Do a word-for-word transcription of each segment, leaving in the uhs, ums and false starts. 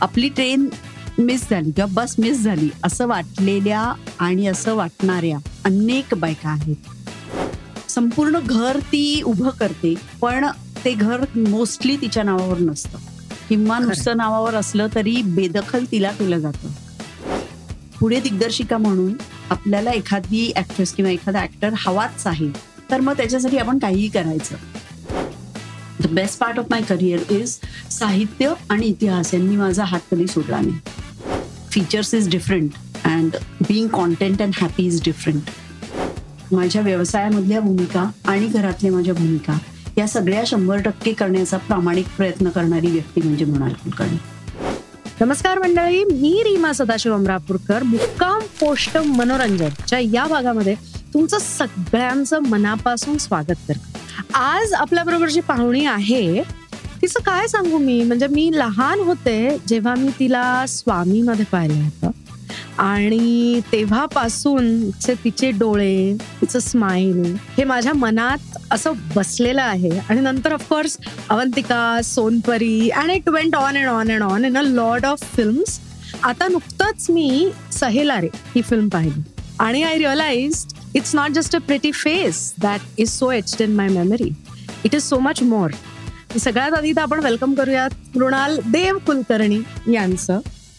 आपली train miss झाली किंवा बस मिस झाली असं वाटलेल्या आणि असं वाटणाऱ्या अनेक बायका आहेत. संपूर्ण घर ती उभं करते, पण ते घर मोस्टली तिच्या नावावर नसतं किंवा नुसतं नावावर असलं तरी बेदखल तिला केलं जातं. पुढे दिग्दर्शिका म्हणून आपल्याला एखादी ऍक्ट्रेस किंवा एखादा ऍक्टर हवाच आहे, तर मग त्याच्यासाठी आपण काहीही करायचं. The best part of my career is साहित्य आणि इतिहास यांनी माझा हात कधी सोडला नाही. Features is different and being content and happy is different. माझ्या व्यवसायामधल्या भूमिका आणि घरातल्या माझ्या भूमिका या सगळ्या शंभर टक्के करण्याचा प्रामाणिक प्रयत्न करणारी व्यक्ती म्हणजे मृणाल कुलकर्णी. नमस्कार मंडळी, मी रीमा सदाशिव अमरापूरकर. मुक्काम पोस्ट मनोरंजनच्या या भागामध्ये तुमचं सगळ्यांचं मनापासून स्वागत करते. आज आपल्याबरोबर जी पाहुणी आहे तिचं काय सांगू मी, म्हणजे मी लहान होते जेव्हा मी तिला स्वामीमध्ये पाहिलं होतं आणि तेव्हापासून तिचे डोळे, तिचं स्माईल हे माझ्या मनात असं बसलेलं आहे. आणि नंतर of course Avantika, Sonpari and it went on and on and on in a lot of films. आता नुकतंच मी सहेलारे ही फिल्म पाहिली आणि I realised it's not just a pretty face that is so etched in my memory, it is so much more. सगळ्यात आधी तर आपण वेलकम करूयात मृणाल देव कुलकर्णी यांचं.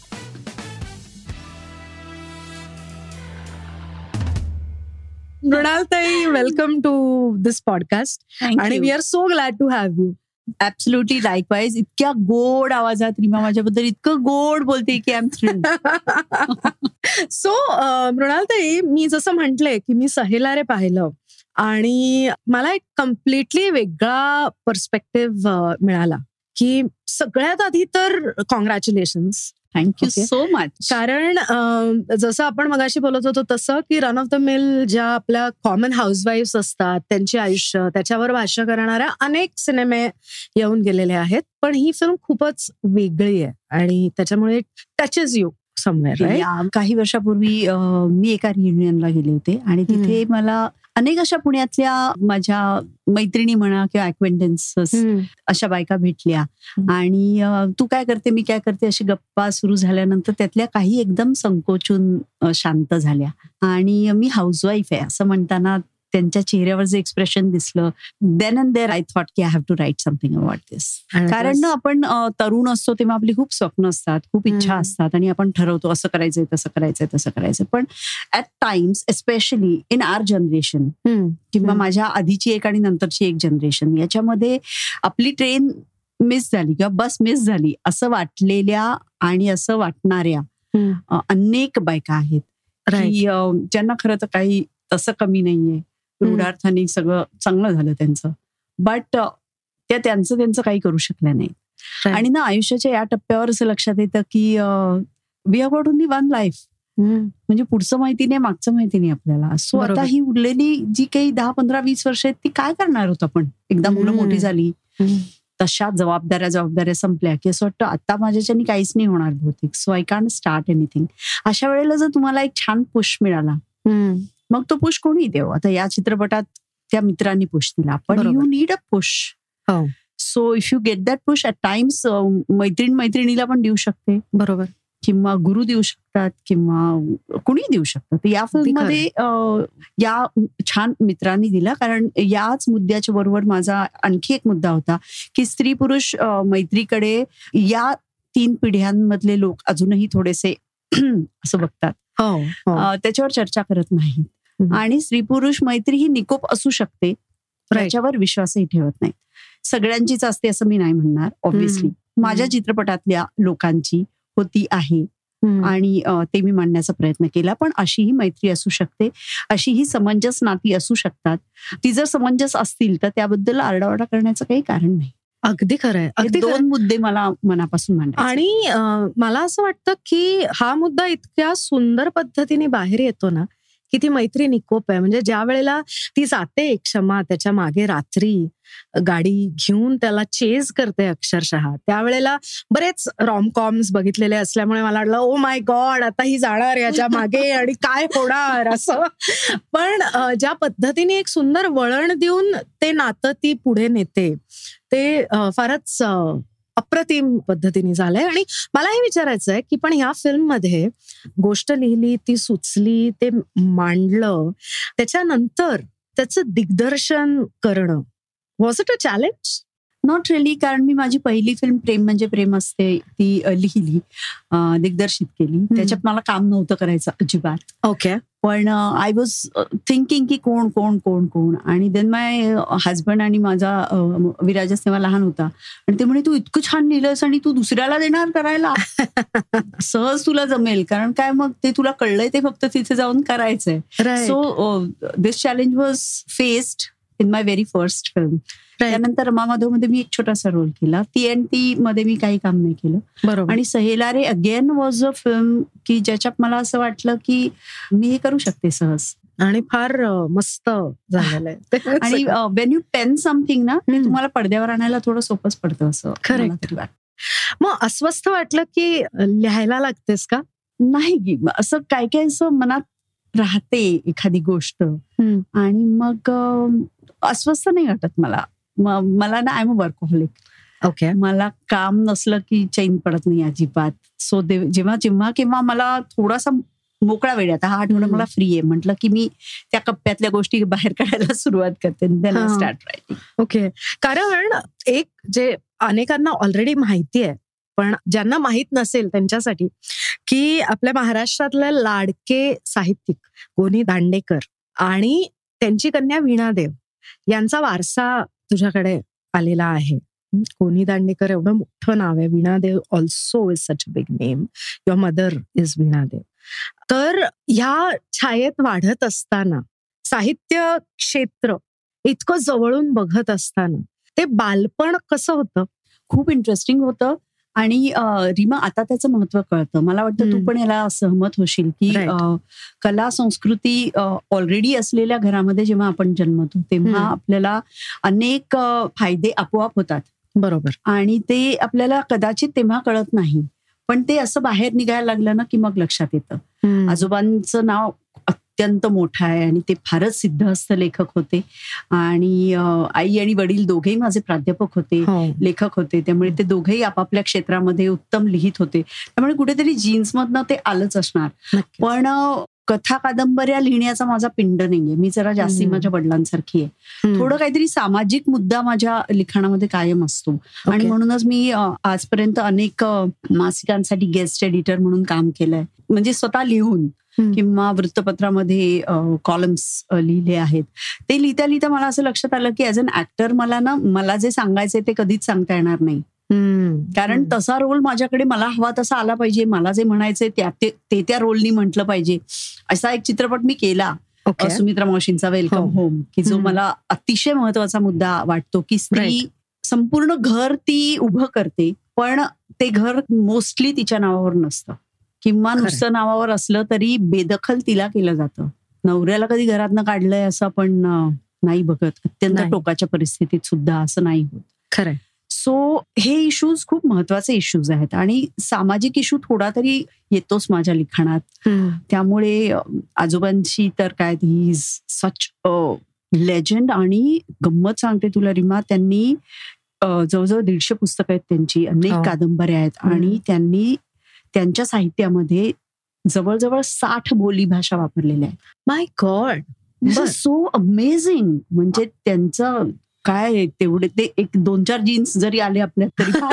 Mrunal tai, welcome to this podcast आणि we are so glad to have you. Absolutely likewise. इतक्या गोड आवाजात रीमा माझ्याबद्दल इतकं गोड बोलते की I am thrilled. So Mrunal tai, मी जसं म्हटलंय की मी सहेलारे पाहिलं आणि मला एक कम्प्लिटली वेगळा पर्स्पेक्टिव्ह मिळाला. की सगळ्यात आधी तर कॉंग्रॅच्युलेशन्स, थँक्यू सो मच. कारण जसं आपण मगाशी बोलत होतो तसं की रन ऑफ द मिल ज्या आपल्या कॉमन हाऊसवाईफ्स असतात त्यांचे आयुष्य, त्याच्यावर भाष्य करणाऱ्या अनेक सिनेमे येऊन गेलेले आहेत, पण ही फिल्म खूपच वेगळी आहे आणि त्याच्यामुळे टचेस यू समवेअर. काही वर्षापूर्वी मी एका रियुनियनला गेले होते आणि तिथे मला अनेक अशा पुण्यातल्या माझ्या मैत्रिणी म्हणा किंवा अक्वेंटन्सेस अशा बायका भेटल्या आणि तू काय करते, मी काय करते अशी गप्पा सुरू झाल्यानंतर त्यातल्या काही एकदम संकोचून शांत झाल्या आणि मी हाऊसवाईफ आहे असं म्हणताना त्यांच्या चेहऱ्यावर जे एक्सप्रेशन दिसलं, then and there I thought की I have to write something about this. कारण ना आपण तरुण असतो तेव्हा आपली खूप स्वप्न असतात, खूप इच्छा असतात आणि आपण ठरवतो असं करायचंय तसं करायचंय तसं करायचंय. पण at times especially in our generation किंवा माझ्या आधीची एक आणि नंतरची एक जनरेशन, याच्यामध्ये आपली ट्रेन मिस झाली किंवा बस मिस झाली असं वाटलेल्या आणि असं वाटणाऱ्या अनेक बायका आहेत की ज्यांना खरं तर काही तसं कमी नाहीये. रूढार्थाने सगळं चांगलं झालं त्यांचं, बट त्या त्यांचं त्यांचं काही करू शकल्या नाही. आणि ना आयुष्याच्या या टप्प्यावर असं लक्षात येतं की we have got only one life. म्हणजे पुढचं माहिती नाही, मागचं माहिती नाही आपल्याला. सो आता ही उरलेली जी काही दहा पंधरा वीस वर्ष आहेत ती काय करणार होत आपण. एकदा मुलं मोठी झाली, तशा जबाबदाऱ्या जबाबदाऱ्या संपल्या की असं वाटतं आता माझ्याच्यानी काहीच नाही होणार बहुतेक. So I can't start anything. अशा वेळेला जर तुम्हाला एक छान पुश मिळाला, मग तो पुश कोणी देऊ. आता या चित्रपटात त्या मित्रांनी पुश दिला, पण you need a push. So if you get that push at times मैत्रीण मैत्रिणीला पण देऊ शकते, बरोबर, किंवा गुरु देऊ शकतात किंवा कुणी देऊ शकतात. या फिल्ममध्ये या छान मित्रांनी दिला. कारण याच मुद्द्याच्या बरोबर माझा आणखी एक मुद्दा होता की स्त्री पुरुष मैत्रीकडे या तीन पिढ्यांमधले लोक अजूनही थोडेसे असं बघतात, त्याच्यावर चर्चा करत नाहीत. आणि स्त्री पुरुष मैत्री ही निकोप असू शकते, त्याच्यावर विश्वासही ठेवत नाही. सगळ्यांचीच असते असं मी नाही म्हणणार. ऑब्व्हियसली माझ्या चित्रपटातल्या लोकांची होती आहे आणि ते मी मांडण्याचा प्रयत्न केला. पण अशीही मैत्री असू शकते, अशीही समंजस नाती असू शकतात. ती जर समंजस असतील तर त्याबद्दल आरडाओरडा करण्याचं काही कारण नाही. अगदी खरंय. अगदी दोन मुद्दे मला मनापासून मांडायचे. आणि मला असं वाटतं की हा मुद्दा इतक्या सुंदर पद्धतीने बाहेर येतो ना की ती मैत्री निकोप आहे. म्हणजे ज्या वेळेला ती जाते क्षमा त्याच्या मागे रात्री गाडी घेऊन त्याला चेज करते अक्षरशः, त्यावेळेला बरेच रॉमकॉम्स बघितलेले असल्यामुळे मला वाटलं ओ माय गॉड आता ही जाणार याच्या मागे आणि काय होणार असं. पण ज्या पद्धतीने एक सुंदर वळण देऊन ते नातं ती पुढे नेते ते फारच अप्रतिम पद्धतीने झालंय. आणि मला हे विचारायचं आहे की पण ह्या फिल्म मध्ये गोष्ट लिहिली, ती सुचली, ते मांडलं, त्याच्यानंतर त्याचं दिग्दर्शन करणं, was it a challenge? Not really, कारण मी माझी पहिली फिल्म प्रेम म्हणजे प्रेम असते ती लिहिली, दिग्दर्शित केली. त्याच्यात मला काम नव्हतं करायचं अजिबात. ओके. पण आय वॉज थिंकिंग की कोण कोण कोण कोण आणि देन माय हजबंड आणि माझा विराजस तेव्हा लहान होता आणि ते म्हणे तू इतकं छान लिहिलंस आणि तू दुसऱ्याला देणार करायला, सहज तुला जमेल, कारण काय मग ते तुला कळलंय ते फक्त तिथे जाऊन करायचंय. So this challenge was faced in my very first film. त्यानंतर रमा माधव मध्ये मी एक छोटासा रोल केला, ती अँड ती मध्ये मी काही काम नाही केलं. बरोबर. आणि Sahela Re again was a film की ज्याच्यात मला असं वाटलं की मी हे करू शकते सहज आणि फार मस्त झालेलं आहे. आणि वेन यू पेन समथिंग ना, ते तुम्हाला पडद्यावर आणायला थोडं सोपंच पडतं असं मला तरी वाटतं. मग अस्वस्थ वाटलं की लिहायला लागतेस का? नाही की असं काय काय असं मनात राहते एखादी गोष्ट आणि मग अस्वस्थ नाही वाटत मला. मला ना, I am a workaholic. Okay. मला काम नसलं की चैन पडत नाही अजिबात. सो जेव्हा जेव्हा किंवा मला थोडासा मोकळा वेळ, आता हा आठवडा मला फ्री आहे म्हटलं की मी त्या कप्प्यातल्या गोष्टी बाहेर काढायला सुरुवात करते, then I start writing. Okay. कारण एक जे अनेकांना ऑलरेडी माहिती आहे पण ज्यांना माहित नसेल त्यांच्यासाठी की आपल्या महाराष्ट्रातले लाडके साहित्यिक गोनी दांडेकर आणि त्यांची कन्या वीणादेव यांचा वारसा तुझ्याकडे आलेला आहे. गोनी दांडेकर एवढं मोठं नाव आहे, Veena Dev also is such a big name, your mother is Veena Dev. तर ह्या छायेत वाढत असताना, साहित्य क्षेत्र इतकं जवळून बघत असताना ते बालपण कसं होतं? खूप इंटरेस्टिंग होतं. आणि रीमा, आता त्याचं महत्व कळतं. मला वाटतं तू पण याला सहमत होशील की कला संस्कृती ऑलरेडी असलेल्या घरामध्ये जेव्हा आपण जन्मतो तेव्हा आपल्याला अनेक फायदे आपोआप होतात. बरोबर. आणि ते आपल्याला कदाचित तेव्हा कळत नाही, पण ते असं बाहेर निघायला लागलं ना की मग लक्षात येतं. आजोबांचं नाव अत्यंत मोठं आहे आणि ते फारच सिद्धहस्त लेखक होते आणि आई आणि वडील दोघेही माझे प्राध्यापक होते, लेखक होते. त्यामुळे ते दोघेही आपापल्या क्षेत्रामध्ये उत्तम लिहित होते. त्यामुळे कुठेतरी जीन्स मधनं ते आलंच असणार. पण कथा कादंबऱ्या लिहिण्याचा माझा पिंड नाहीये. मी जरा जास्ती माझ्या वडिलांसारखी आहे. थोडं काहीतरी सामाजिक मुद्दा माझ्या लिखाणामध्ये कायम असतो आणि म्हणूनच मी आजपर्यंत अनेक मासिकांसाठी गेस्ट एडिटर म्हणून काम केलंय, म्हणजे स्वतः लिहून किंवा वृत्तपत्रामध्ये कॉलम्स लिहिले आहेत. ते लिहिता लिहिता मला असं लक्षात आलं की ऍज अन ऍक्टर मला ना, मला जे सांगायचंय ते कधीच सांगता येणार नाही, कारण तसा रोल माझ्याकडे मला हवा तसा आला पाहिजे. मला जे म्हणायचंय त्या ते त्या रोलनी म्हटलं पाहिजे. असा एक चित्रपट मी केला, सुमित्रा मावशींचा वेलकम होम, की जो मला अतिशय महत्वाचा मुद्दा वाटतो की स्त्री संपूर्ण घर ती उभं करते, पण ते घर मोस्टली तिच्या नावावर नसतं किंवा नुसतं नावावर असलं तरी बेदखल तिला केलं जातं. नवऱ्याला कधी घरातनं काढलंय असं आपण नाही बघत. अत्यंत टोकाच्या परिस्थितीत सुद्धा असं नाही होत. खरंय. सो हे इश्यूज खूप महत्वाचे इश्यूज आहेत आणि सामाजिक इश्यू थोडा तरी येतोच माझ्या लिखाणात. त्यामुळे आजोबांची तर काय, he is such a legend. आणि गंमत सांगते तुला रीमा, त्यांनी जवळजवळ दीडशे पुस्तकं आहेत त्यांची, अनेक कादंबऱ्या आहेत आणि त्यांनी त्यांच्या साहित्यामध्ये जवळजवळ साठ बोली भाषा वापरलेल्या आहेत. My god, so amazing. म्हणजे त्यांचं काय, तेवढे ते एक दोन चार जीन्स जरी आले आपल्यात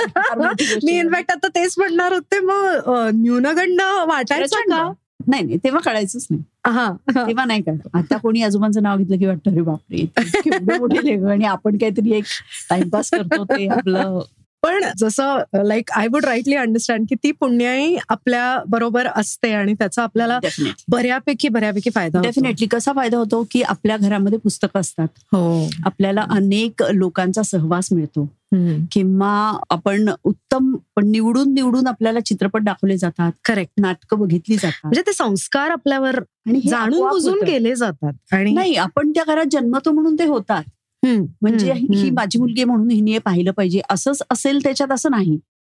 तरी. मी इनफॅक्ट आता तेच म्हणणार होते, मग न्यूनगंड वाटायचं का? नाही नाही, तेव्हा कळायचंच नाही. तेव्हा नाही कळत. आता कोणी आजोबांचं नाव घेतलं की वाटतं अरे बापरे केवढे मोठे लेखक आणि आपण काहीतरी एक टाइमपास करतो ते आपलं. पण जसं like I would rightly understand की ती पुण्याई आपल्या बरोबर असते आणि त्याचा आपल्याला बऱ्यापैकी बऱ्यापैकी फायदा. डेफिनेटली. कसा फायदा होतो की आपल्या घरामध्ये पुस्तकं असतात, हो, आपल्याला अनेक लोकांचा सहवास मिळतो किंवा आपण उत्तम निवडून निवडून आपल्याला चित्रपट दाखवले जातात, करेक्ट, नाटकं बघितली जातात, म्हणजे ते संस्कार आपल्यावर आणि जाणून बुजून केले जातात. आणि नाही, आपण त्या घरात जन्मतो म्हणून ते होतात. म्हणजे ही माझी मुलगी म्हणून हिने पाहिलं पाहिजे असंच असेल त्याच्यात, असं नाही.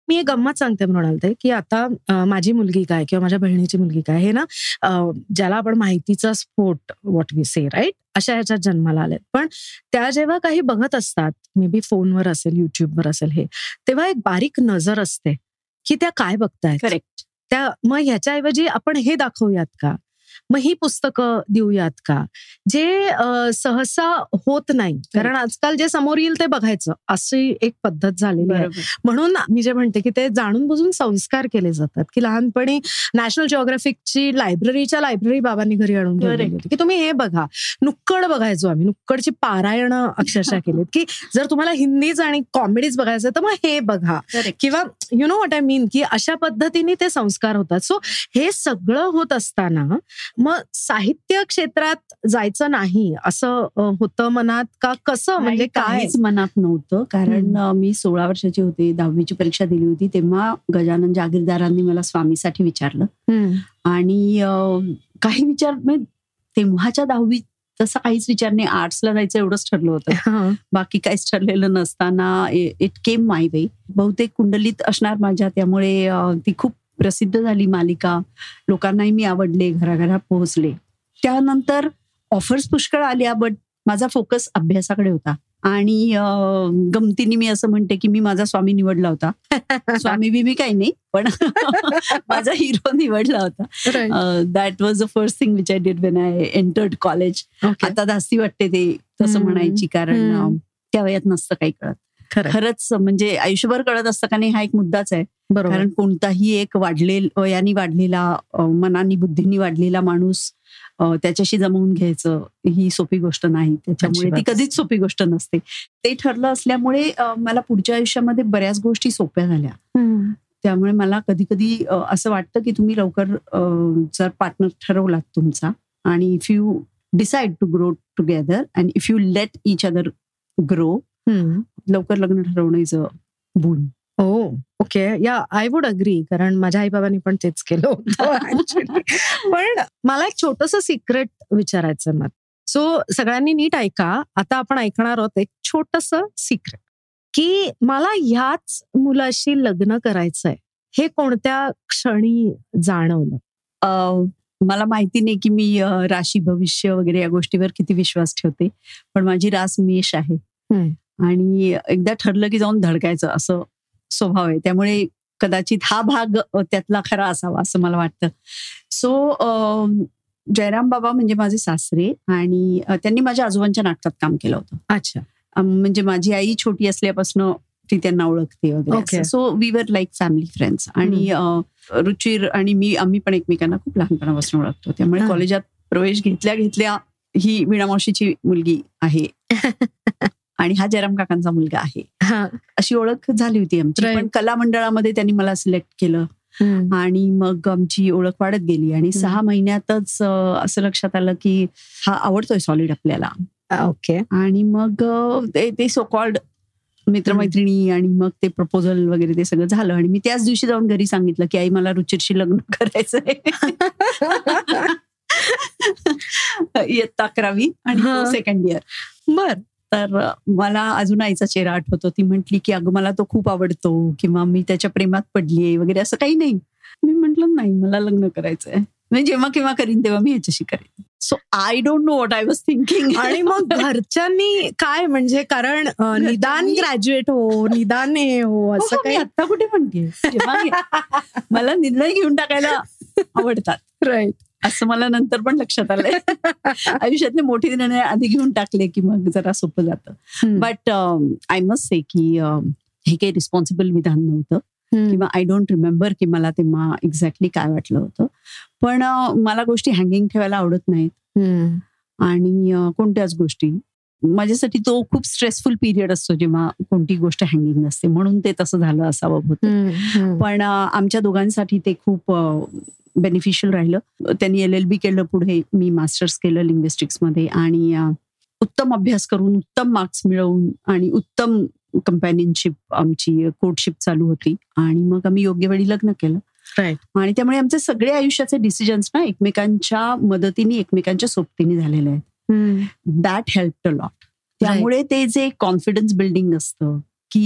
मी एक गंमत सांगते म्हणालते की आता माझी मुलगी काय किंवा माझ्या बहिणीची मुलगी काय हे ना ज्याला आपण माहितीचा स्फोट व्हॉट वी से राईट अशा ह्याच्यात जन्माला आलेत. पण त्या जेव्हा काही बघत असतात मे बी फोनवर असेल युट्यूबवर असेल हे तेव्हा एक बारीक नजर असते की त्या काय बघतायत. करेक्ट. त्या मग ह्याच्याऐवजी आपण हे दाखवूयात का, मग ही पुस्तकं देऊयात का, जे सहसा होत नाही. कारण आजकाल जे समोर येईल ते बघायचं अशी एक पद्धत झालेली आहे. म्हणून मी जे म्हणते की ते जाणून बुजून संस्कार केले जातात की लहानपणी नॅशनल जिओग्राफिकची लायब्ररीच्या लायब्ररी बाबांनी घरी आणून ठेवली होती की तुम्ही हे बघा. नुक्कड बघायचो आम्ही, नुक्कडची पारायण अक्षरशः केलीत की जर तुम्हाला हिंदीज आणि कॉमेडीज बघायचं तर मग हे बघा, किंवा you know what I mean की अशा पद्धतीने ते संस्कार होतात. सो हे सगळं होत असताना मग साहित्य क्षेत्रात जायचं नाही असं होतं मनात का, कसं म्हणजे काहीच मनात नव्हतं. कारण मी सोळा वर्षाची होते, दहावीची परीक्षा दिली होती, तेव्हा गजानन जागीरदारांनी मला स्वामीसाठी विचारलं आणि काही विचार म्हणजे तेव्हाच्या दहावी तसं काहीच विचार नाही, आर्ट्सला जायचं एवढंच ठरलं होतं, बाकी काहीच ठरलेलं नसताना इट केम माय वे. बहुतेक कुंडलीत असणार माझ्या, त्यामुळे ती खूप प्रसिद्ध झाली मालिका, लोकांनाही मी आवडले, घराघरात पोहोचले. त्यानंतर ऑफर्स पुष्कळ आल्या, बट माझा फोकस अभ्यासाकडे होता. आणि गमतीने मी असं म्हणते की मी माझा स्वामी निवडला होता. स्वामी बिमी काही नाही, पण माझा हिरो निवडला होता. That was the first thing which I did when I entered college. आता धास्ती वाटते ते तसं म्हणायची, कारण त्या वयात नसतं काही कळत. खरंच म्हणजे आयुष्यभर कळत असतं का नाही हा एक मुद्दाच आहे. कारण कोणताही एक वाढलेला वयाने वाढलेला मनानी बुद्धीनी वाढलेला माणूस त्याच्याशी जमवून घ्यायचं ही सोपी गोष्ट नाही. त्याच्यामुळे ती कधीच सोपी गोष्ट नसते. ते ठरलं असल्यामुळे मला पुढच्या आयुष्यामध्ये बऱ्याच गोष्टी सोप्या झाल्या. त्यामुळे मला कधी कधी असं वाटतं की तुम्ही लवकर जर पार्टनर ठरवलात तुमचा आणि if you decide to grow together and if you let each other grow, लवकर लग्न ठरवण्याचं गुण. Oh okay, yeah I would agree, कारण माझ्या आई बाबांनी पण तेच केलं होतं. पण मला एक छोटंसं सिक्रेट विचारायचं मत. सो सगळ्यांनी नीट ऐका, आता आपण ऐकणार आहोत एक छोटंसं सिक्रेट की मला ह्याच मुलाशी लग्न करायचंय हे कोणत्या क्षणी जाणवलं? मला माहिती नाही की मी राशी भविष्य वगैरे या गोष्टीवर किती विश्वास ठेवते, पण माझी रास मेष आहे आणि एकदा ठरलं की जाऊन धडकायचं असं स्वभाव आहे. त्यामुळे कदाचित हा भाग त्यातला खरा असावा असं मला वाटतं. सो जयराम बाबा म्हणजे माझे सासरे आणि त्यांनी माझ्या आजोबांच्या नाटकात काम केलं होतं. अच्छा. म्हणजे माझी आई छोटी असल्यापासून ती त्यांना ओळखते वगैरे. So we were like family friends. आणि रुचिर आणि मी आम्ही पण एकमेकांना खूप लहानपणापासून ओळखतो. त्यामुळे कॉलेजात प्रवेश घेतल्या घेतल्या ही वीणा मावशीची मुलगी आहे आणि हा जयराम काकांचा मुलगा आहे अशी ओळख झाली होती आमची. पण कला मंडळामध्ये त्यांनी मला सिलेक्ट केलं आणि मग आमची ओळख वाढत गेली आणि सहा महिन्यातच असं लक्षात आलं की हा आवडतोय सॉलिड आपल्याला. ओके. आणि मग ते सो कॉल्ड मित्रमैत्रिणी आणि मग ते प्रपोजल वगैरे ते सगळं झालं आणि मी त्याच दिवशी जाऊन घरी सांगितलं की आई मला रुचिरशी लग्न करायचंय. इयत्ता अकरावी आणि सेकंड इयर. बर. तर मला अजून आईचा चेहरा आठवतो. ती म्हटली की अगं मला तो खूप आवडतो किंवा मी त्याच्या प्रेमात पडलीये वगैरे असं काही नाही. मी म्हंटल नाही मला लग्न करायचंय, म्हणजे जेव्हा केव्हा करीन तेव्हा मी ह्याच्याशी करेन. So I don't know what I was thinking. आणि मग घरच्यांनी काय म्हणजे, कारण निदान ग्रॅज्युएट हो, निदान हे हो असं काही. आता कुठे म्हणते, मला निर्णय घेऊन टाकायला आवडतात. राईट. असं मला नंतर पण लक्षात आलंय. आयुष्यातले मोठे निर्णय आधी घेऊन टाकले की मग जरा सोपं जातं. बट आय मस्ट से की हे काही रिस्पॉन्सिबल विधान नव्हतं किंवा आय डोंट रिमेंबर की मला तेव्हा एक्झॅक्टली काय वाटलं होतं. पण मला गोष्टी हँगिंग ठेवायला आवडत नाहीत आणि कोणत्याच गोष्टी. माझ्यासाठी तो खूप स्ट्रेसफुल पिरियड असतो जेव्हा कोणती गोष्ट हँगिंग नसते, म्हणून ते तसं झालं असावं होतं. पण आमच्या दोघांसाठी ते खूप बेनिफिशियल राहिलं. त्यांनी एल एल बी केलं, पुढे मी मास्टर्स केलं लिंग्विस्टिक्स मध्ये आणि उत्तम अभ्यास करून उत्तम मार्क्स मिळवून आणि उत्तम कंपॅनियनशिप आमची कोर्टशिप चालू होती आणि मग आम्ही योग्य वेळी लग्न केलं. आणि त्यामुळे आमचे सगळे आयुष्याचे डिसिजन्स ना एकमेकांच्या मदतीने एकमेकांच्या सोबतीने झालेले आहेत. That helped a lot. त्यामुळे ते जे कॉन्फिडन्स बिल्डिंग असतं की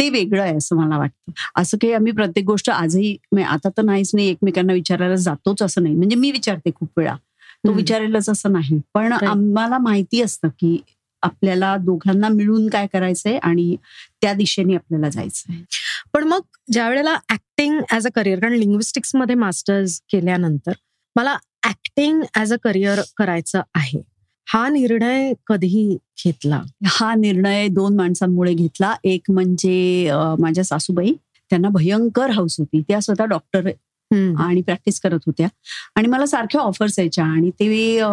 ते वेगळं आहे असं मला वाटतं. असं काही आम्ही प्रत्येक गोष्ट आजही, आता तर नाहीच नाही, एकमेकांना विचारायला जातोच असं नाही. म्हणजे मी विचारते खूप वेळा, तो विचारेलच असं नाही, पण आम्हाला माहिती असतं की आपल्याला दोघांना मिळून काय करायचंय आणि त्या दिशेने आपल्याला जायचंय. पण मग ज्या वेळेला ऍक्टिंग ऍज अ करिअर, कारण लिंग्विस्टिक्स मध्ये मास्टर्स केल्यानंतर मला ऍक्टिंग ऍज अ करिअर करायचं आहे, हा निर्णय कधी घेतला? हा निर्णय दोन माणसांमुळे घेतला. एक म्हणजे माझ्या सासूबाई, त्यांना भयंकर हौस होती, त्या स्वतः डॉक्टर आणि प्रॅक्टिस करत होत्या आणि मला सारख्या ऑफर्स यायच्या आणि ते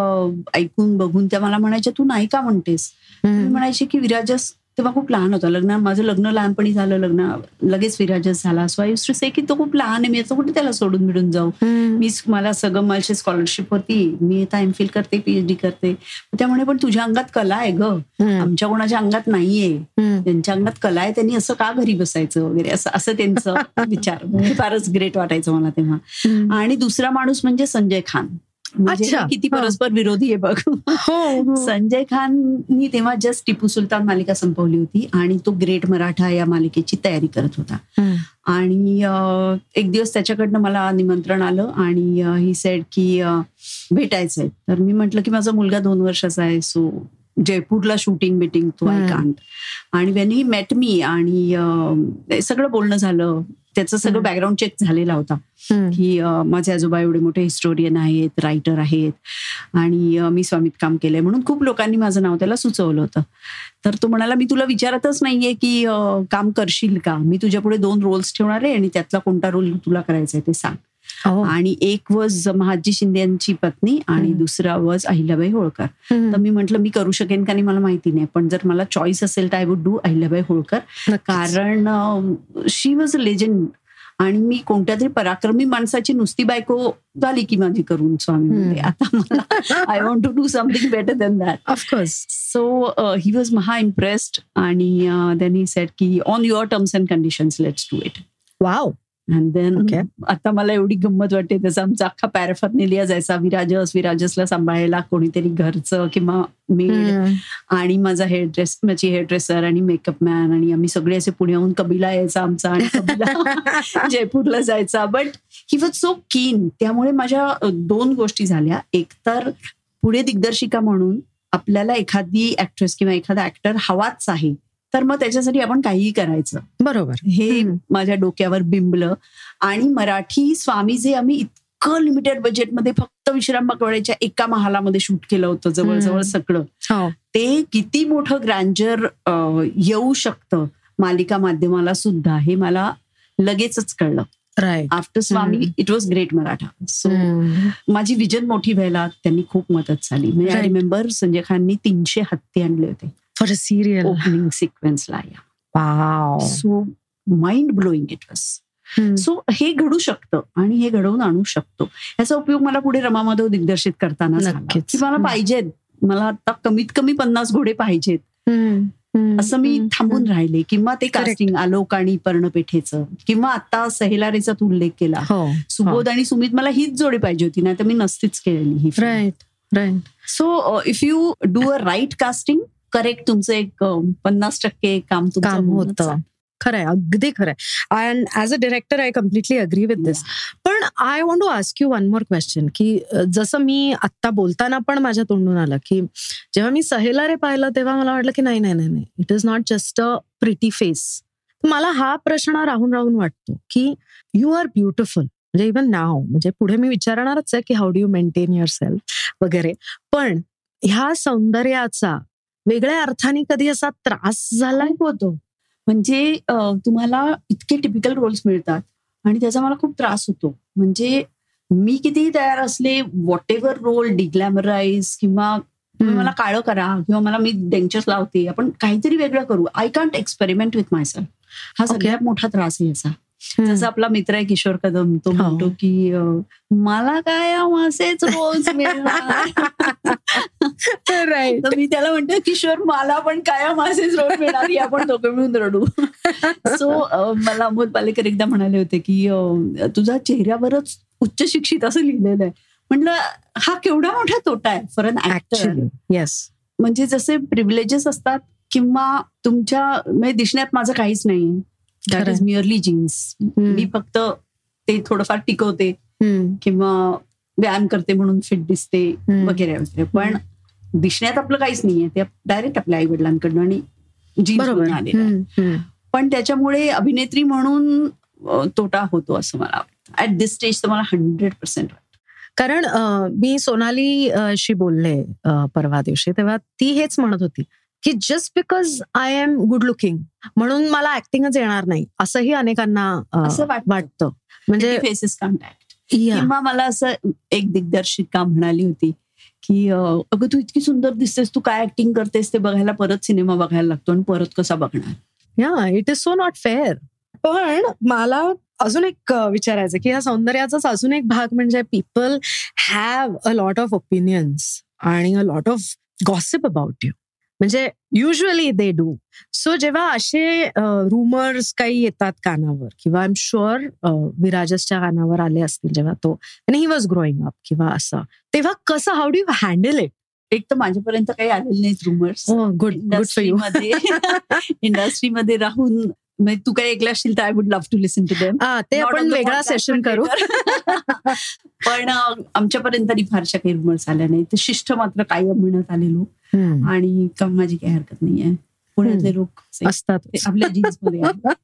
ऐकून बघून त्या मला म्हणायच्या, तू नाही का म्हणतेस? मी म्हणायचे की विराजस तेव्हा खूप लहान होता, लग्न माझं लग्न लहानपणी झालं, लग्न लगेच विराजस झाला. So I used to say की तो खूप लहान आहे, मी आता कुठे त्याला सोडून मिळून जाऊ. मी मला सगळं माझी स्कॉलरशिप होती, मी आता एम फिल करते, पीएचडी करते. त्यामुळे पण तुझ्या अंगात कला आहे ग, आमच्या कोणाच्या अंगात नाहीये. त्यांच्या अंगात कला आहे, त्यांनी असं का घरी बसायचं वगैरे, असं असं त्यांचं विचार. फारच ग्रेट वाटायचं मला तेव्हा. आणि दुसरा माणूस म्हणजे संजय खान. म्हणजे किती परस्पर विरोधी आहे बघ. संजय खाननी तेव्हा जस्ट टिपू सुलतान मालिका संपवली होती आणि तो ग्रेट मराठा या मालिकेची तयारी करत होता. आणि एक दिवस त्याच्याकडनं मला निमंत्रण आलं आणि ही सेड की भेटायचंय. तर मी म्हटलं की माझा मुलगा दोन वर्षाचा आहे, सो जयपूरला शूटिंग बिटिंग तो आय कांट. आणि वेन ही मेट मी आणि सगळं बोलणं झालं, त्याचं सगळं बॅकग्राऊंड चेक झालेला होता की माझे आजोबा एवढे मोठे हिस्टोरियन आहेत, रायटर आहेत आणि मी स्वामीत काम केलंय म्हणून खूप लोकांनी माझं नाव त्याला सुचवलं होतं. तर तो म्हणाला, मी तुला विचारतच नाहीये की काम करशील का, मी तुझ्या पुढे दोन रोल्स ठेवणार आहे आणि त्यातला कोणता रोल तुला करायचा आहे ते सांग. आणि एक वॉज महादजी शिंदे यांची पत्नी आणि दुसरा वॉज अहिल्याबाई होळकर. तर मी म्हटलं मी करू शकेन का नाही मला माहिती नाही, पण जर मला चॉईस असेल तर I would do Ahilyabai Holkar, कारण शी वॉज अ लेजंड. आणि मी कोणत्या तरी पराक्रमी माणसाची नुसती बायको झाली की माझी करून स्वामी, आता मला I want to do something better than that of course. So he was महा इम्प्रेस्ड आणि देन ही सेड की on your terms and conditions let's do it. Wow. And then आता मला एवढी गंमत वाटते, त्याचा आमचा अख्खा पॅराफर्नेलिया जायचा. विराजस विराजसला सांभाळायला कोणीतरी घरचं किंवा मेड आणि माझा हेअर ड्रेस माझी हेअर ड्रेसर आणि मेकअप मॅन आणि आम्ही सगळे असे पुण्याहून कबिला यायचा आमचा आणि कबिला जयपूरला जायचा. बट ही वॉज सो कीन. त्यामुळे माझ्या दोन गोष्टी झाल्या. एक तर पुढे दिग्दर्शिका म्हणून आपल्याला एखादी ऍक्ट्रेस किंवा एखादा ऍक्टर हवाच आहे, तर मग त्याच्यासाठी आपण काहीही करायचं. बरोबर. हे माझ्या डोक्यावर बिंबलं. आणि मराठी स्वामी जे आम्ही इतकं लिमिटेड बजेटमध्ये फक्त विश्राम मकवाड्याच्या एका महालामध्ये शूट केलं होतं जवळजवळ सगळं, ते किती मोठं ग्रँजर येऊ शकतं मालिका माध्यमाला सुद्धा हे मला लगेचच कळलं. After Swami it was great Maratha. So माझी विजन मोठी व्हायला त्यांनी खूप मदत झाली. म्हणजे आय रिमेंबर संजय खाननी तीनशे हत्ती आणले होते फॉर अ सिरियल ओपनिंग सिक्वेन्सला. So mind blowing it was. So हे घडू शकतं आणि हे घडवून आणू शकतो. याचा उपयोग मला पुढे रमा माधव दिग्दर्शित करताना झाला की मला पाहिजेत, मला आता कमीत कमी पन्नास घोडे पाहिजेत, असं मी थांबून राहिले. किंवा ते कास्टिंग आलोक आणि पर्णपेठेचं, किंवा आता सहेलारेचा तू उल्लेख केला, सुबोध आणि सुमित, मला हीच जोडी पाहिजे होती, नाही तर मी नसतीच केलेली ही. Right right. So if you do a right casting, correct, तुमचं एक पन्नास टक्के काम काम होतं. खरंय, अगदी खरंय. And as a director I completely agree with this. पण I want to ask you one more question, की जसं मी आत्ता बोलताना पण माझ्या तोंडून आलं की जेव्हा मी सहेलारे पाहिलं तेव्हा मला वाटलं की नाही नाही नाही it is not just a pretty face. मला हा प्रश्न राहून राहून वाटतो की यू आर ब्युटिफुल, म्हणजे इव्हन नाव, म्हणजे पुढे मी विचारणारच आहे की how do you maintain yourself वगैरे, पण ह्या सौंदर्याचा वेगळ्या अर्थाने कधी असा त्रास झाला होतो? म्हणजे तुम्हाला इतके टिपिकल रोल्स मिळतात आणि त्याचा मला खूप त्रास होतो. म्हणजे मी कितीही तयार असले, व्हॉट एव्हर रोल, डिग्लॅमराईज किंवा मला काळं करा किंवा मला मी डेंचर्स लावते, आपण काहीतरी वेगळं करू. I can't experiment with myself. हा सगळ्यात मोठा त्रास आहे याचा. जसं आपला मित्र आहे किशोर कदम, तो म्हणतो की मला काय असेच रोल्स मिळणार. तर मी त्याला म्हणते किशोर मला पण कायम असेच रोल मिळणार, आपण दोघं मिळून रडू. सो मला अमोल पालेकर एकदा म्हणाले होते की तुझा चेहऱ्यावरच उच्च शिक्षित असं लिहिलेलं आहे. म्हटलं हा केवढा मोठा तोटा आहे फॉर अन ऍक्टर. येस. म्हणजे जसे प्रिव्हिलेजेस असतात किंवा तुमच्या म्हणजे दिसण्यात माझं काहीच नाही, दॅट इज मिअरली जीन्स. मी फक्त ते थोडंफार टिकवते किंवा व्यायाम करते म्हणून फिट दिसते वगैरे वगैरे, पण दिसण्यात आपलं काहीच नाहीये. ते डायरेक्ट आपल्या आई वडिलांकडनं आणि जीन्स आलेलं. पण त्याच्यामुळे अभिनेत्री म्हणून तोटा होतो असं मला वाटतं ऍट दिस स्टेज. तर मला हंड्रेड पर्सेंट वाटतं. कारण मी सोनाली शी बोलले परवा दिवशी, तेव्हा ती हेच म्हणत होती की just because I am good looking म्हणून मला ऍक्टिंगच येणार नाही, असंही अनेकांना असं वाटतं. म्हणजे फेसेस कॉन्टॅक्ट. किंवा मला असं एक दिग्दर्शिका म्हणाली होती की अगं तू इतकी सुंदर दिसतेस, तू काय ऍक्टिंग करतेस ते बघायला परत सिनेमा बघायला लागतो आणि परत कसा बघणार. Yeah it is so not fair. पण मला अजून एक विचारायचं की या सौंदर्याचाच अजून एक भाग म्हणजे people have a lot of opinions and a lot of gossip about you. म्हणजे युजली दे डू. सो जेव्हा असे रुमर्स काही येतात कानावर, किंवा आय एम शुअर विराजसच्या कानावर आले असतील जेव्हा तो आणि ही वॉज ग्रोईंग अप किंवा असं, तेव्हा कसं, how do you handle it? एक तर माझ्यापर्यंत काही आलेले नाहीत rumours. Good good for you. इंडस्ट्रीमध्ये राहून तू काही ऐकलं असशील तर I would love to listen to them. ते आपण वेगळा सेशन करू. पण आमच्यापर्यंत तरी फारशा काही रुमर्स आल्या नाही. तर शिष्ट मात्र कायम म्हणत आलेलो आणि माझी काही हरकत नाहीये. पुण्यातले लोक असतात आपल्या जीन्समध्ये.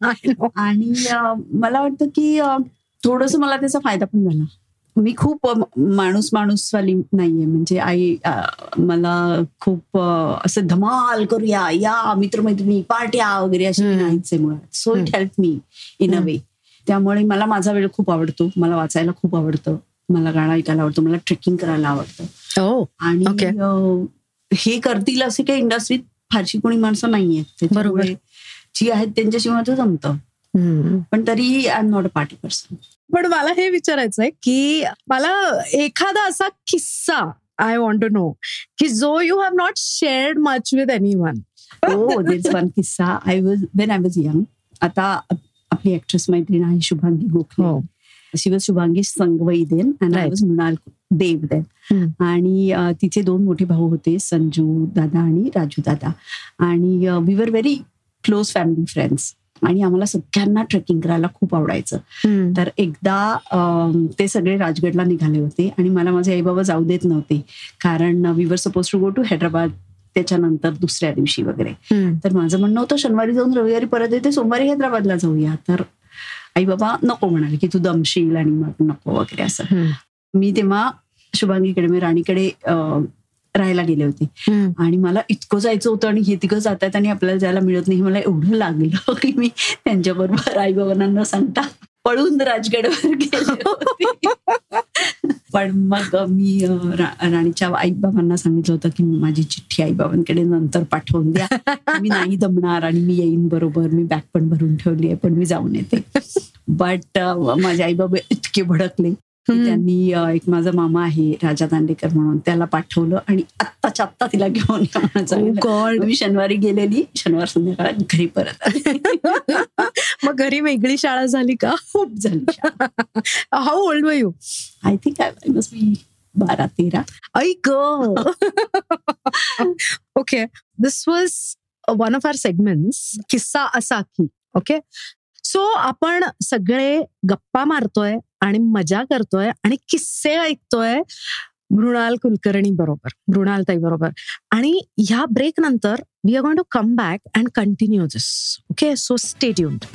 आणि मला वाटतं की थोडंसं मला त्याचा फायदा पण झाला. मी खूप माणूस माणूसवाली नाहीये. म्हणजे आई मला खूप असं धमाल करूया, या मित्रमैत्रिणी पार्ट्या वगैरे अशी नाहीच आहे मुळात. So it help me in a way. त्यामुळे मला माझा वेळ खूप आवडतो. मला वाचायला खूप आवडतं, मला गाणं ऐकायला आवडतं, मला ट्रेकिंग करायला आवडतं. आणि हे करतील असे काही इंडस्ट्रीत फारशी कोणी माणसं नाहीयेत. बरोबर. जी आहेत त्यांच्याशी माझं जमतं. पण तरी I am not a party person. पण मला हे विचारायचं आहे की मला एखादा असा किस्सा आय वॉन्ट टू नो की जो you have not shared much with anyone. हो, देयर इज वन किस्सा. I was when I was young. आता आपली ऍक्ट्रेस मैत्रीण आहे Shubhangi Gokhale. She was Shubhangi Sangwai then and I was Mrunal Dev then. आणि तिचे दोन मोठे भाऊ होते, संजू दादा आणि राजू दादा. आणि we were very close family friends. आणि आम्हाला सगळ्यांना ट्रेकिंग करायला खूप आवडायचं. तर एकदा ते सगळे राजगडला निघाले होते आणि मला माझे आई बाबा जाऊ देत नव्हते, कारण we were suppose to go to Hyderabad त्याच्यानंतर दुसऱ्या दिवशी वगैरे. तर माझं म्हणणं होतं शनिवारी जाऊन रविवारी परत येते, सोमवारी हैदराबादला जाऊया. तर आई बाबा नको म्हणाले की तू दमशील आणि मग नको वगैरे असं. मी तेव्हा शुभांगीकडे मी राणीकडे राहायला गेले होते आणि मला इतकं जायचं होतं आणि हे तिघं जातात आणि आपल्याला जायला मिळत नाही. मला एवढं लागलं की मी त्यांच्याबरोबर आई बाबांना न सांगता पळून राजगडवर गेले होते. पण मग मी राणीच्या आई बाबांना सांगितलं होतं की माझी चिठ्ठी आई बाबांकडे नंतर पाठवून द्या, मी नाही दमणार आणि मी येईन बरोबर, मी बॅग पण भरून ठेवली आहे पण मी जाऊन येते. बट माझे आई बाबा इतके भडकले. त्यांनी एक माझा मामा आहे राजा दांडेकर म्हणून, त्याला पाठवलं आणि आत्ताच्या आत्ता तिला घेऊन येऊन मी शनिवारी गेलेली, शनिवार संध्याकाळी घरी परत आली. मग घरी वेगळी शाळा झाली का? खूप झाली. How old were you? I think I must be बारा तेरा. ऐक. Okay, this was one of our segments किस्सा असा की. ओके, सो आपण सगळे गप्पा मारतोय आणि मजा करतोय आणि किस्से ऐकतोय मृणाल कुलकर्णी बरोबर, मृणाल ताई बरोबर. आणि ह्या ब्रेक नंतर we are going to come back and continue this. Okay, so stay tuned.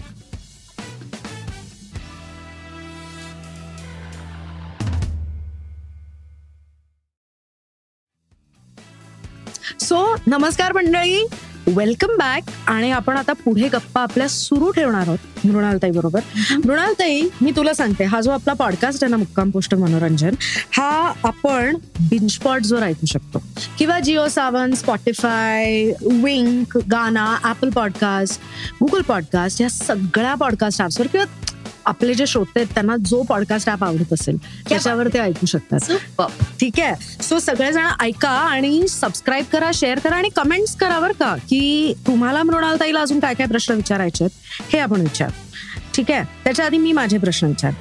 So नमस्कार मंडळी, वेलकम बॅक. आणि आपण आता पुढे गप्पा आपल्या सुरू ठेवणार आहोत मृणालताई बरोबर. मृणालताई, मी तुला सांगते, हा जो आपला पॉडकास्ट आहे ना मुक्काम पोस्ट मनोरंजन, हा आपण बिंजपॉड्सवर ऐकू शकतो किंवा जिओ सावन, स्पॉटिफाय, विंक, गाना, ऍपल पॉडकास्ट, गुगल पॉडकास्ट, या सगळ्या पॉडकास्ट ऍप्सवर किंवा आपले जे श्रोते आहेत त्यांना जो पॉडकास्ट ऍप आवडत असेल त्याच्यावर ते ऐकू शकतात. ठीक आहे, सो सगळेजण ऐका आणि सबस्क्राईब करा, शेअर करा आणि कमेंट्स करा बरं का, की तुम्हाला मृणालताईला अजून काय काय प्रश्न विचारायचे आहेत हे आपण विचार. ठीक आहे, त्याच्या आधी मी माझे प्रश्न विचार.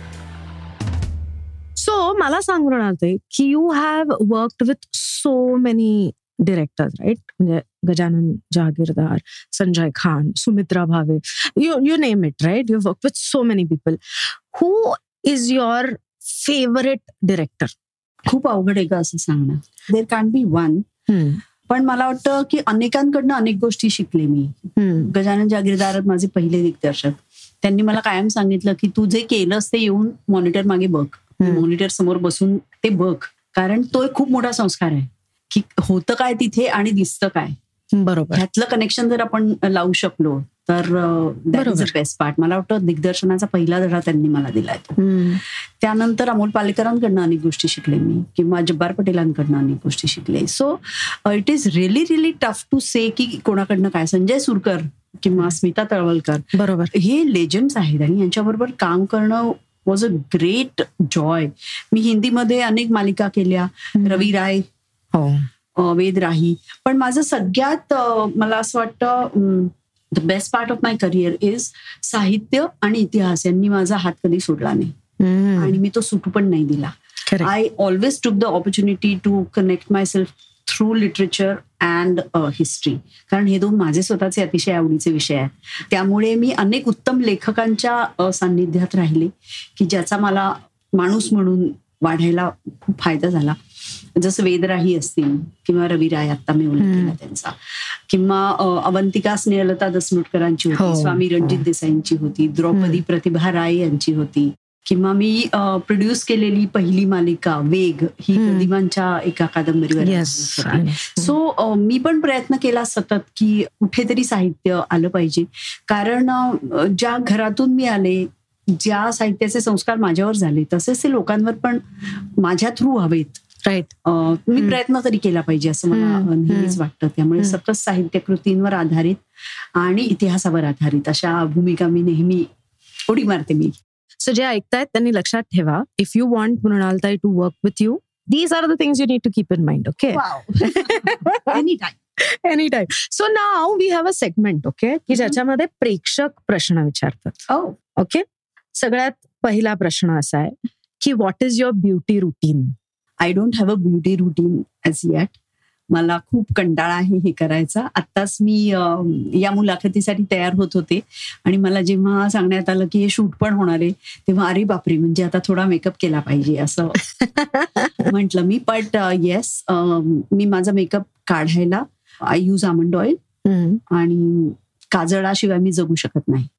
सो मला सांग मृणालताई की you have worked with so many directors right, म्हणजे Gajanan Jahagirdar, Sanjay Khan, Sumitra Bhave, you you name it right, you work with so many people. Who is your favourite director? खूप अवघड आहे का असं सांगणं. There can be one. पण मला वाटतं की अनेकांकडनं अनेक गोष्टी शिकले मी. गजानन जहागीरदार माझे पहिले दिग्दर्शक. त्यांनी मला कायम सांगितलं की तू जे केलंस ते येऊन मॉनिटर मागे बघ, मॉनिटर समोर बसून ते बघ, कारण तो एक खूप मोठा संस्कार आहे की होतं काय तिथे आणि दिसतं काय. बरोबर. ह्यातलं कनेक्शन जर आपण लावू शकलो तर that is the best part. मला वाटतं दिग्दर्शनाचा पहिला धडा त्यांनी मला दिलाय तो. त्यानंतर अमोल पालेकरांकडनं अनेक गोष्टी शिकले मी, किंवा जब्बार पटेलांकडनं अनेक गोष्टी शिकले. So it is really really tough to say की कोणाकडनं काय. संजय सुरकर किंवा स्मिता तळवलकर, बरोबर, हे लेजंड्स आहेत आणि यांच्याबरोबर काम करणं वॉज अ ग्रेट जॉय. मी हिंदीमध्ये अनेक मालिका केल्या, रवी राय, वेद राही, पण माझं सगळ्यात मला असं वाटतं the best part of my career is साहित्य आणि इतिहास यांनी माझा हात कधी सोडला नाही आणि मी तो सुटू पण नाही दिला. I always took the opportunity to connect myself through literature and history, कारण हे दोन माझे स्वतःचे अतिशय आवडीचे विषय आहेत. त्यामुळे मी अनेक उत्तम लेखकांच्या सान्निध्यात राहिले की ज्याचा मला माणूस म्हणून वाढायला खूप फायदा झाला. जसं वेदराही असतील किंवा रवी राय, आता मी उल्लेख केला त्यांचा, किंवा अवंतिका स्नेहलता दसनुटकरांची होती, स्वामी रणजित देसाईंची होती, द्रौपदी प्रतिभा राय यांची होती, किंवा मी प्रोड्यूस केलेली पहिली मालिका वेग ही गदिमांच्या एका कादंबरीवर. सो मी पण प्रयत्न केला सतत की कुठेतरी साहित्य आलं पाहिजे, कारण ज्या घरातून मी आले, ज्या साहित्याचे संस्कार माझ्यावर झाले, तसेच ते लोकांवर पण माझ्या थ्रू हवेत. राईट. मी प्रयत्न तरी केला पाहिजे असं मला नेहमीच वाटतं. त्यामुळे सतत साहित्य कृतींवर आधारित आणि इतिहासावर आधारित अशा भूमिका मी नेहमी उडी मारते मी. सो जे ऐकतायत त्यांनी लक्षात ठेवा, इफ यू वॉन्ट मृणालताई to work with you, these are the things you need to keep in mind. Okay, any time any time. So now we have a segment, okay, की ज्याच्यामध्ये प्रेक्षक प्रश्न विचारतात. ओके, सगळ्यात पहिला प्रश्न असा आहे की what is your beauty routine? I don't have a beauty routine as yet. मला खूप कंटाळा आहे हे करायचा. आत्ताच मी या मुलाखतीसाठी तयार होत होते आणि मला जेव्हा सांगण्यात आलं की हे शूट पण होणार आहे, तेव्हा अरे बापरे, म्हणजे आता थोडा मेकअप केला पाहिजे असं म्हटलं मी. बट येस, मी माझा मेकअप काढायला आय यूज आमंड ऑइल, आणि काजळाशिवाय मी जगू शकत नाही.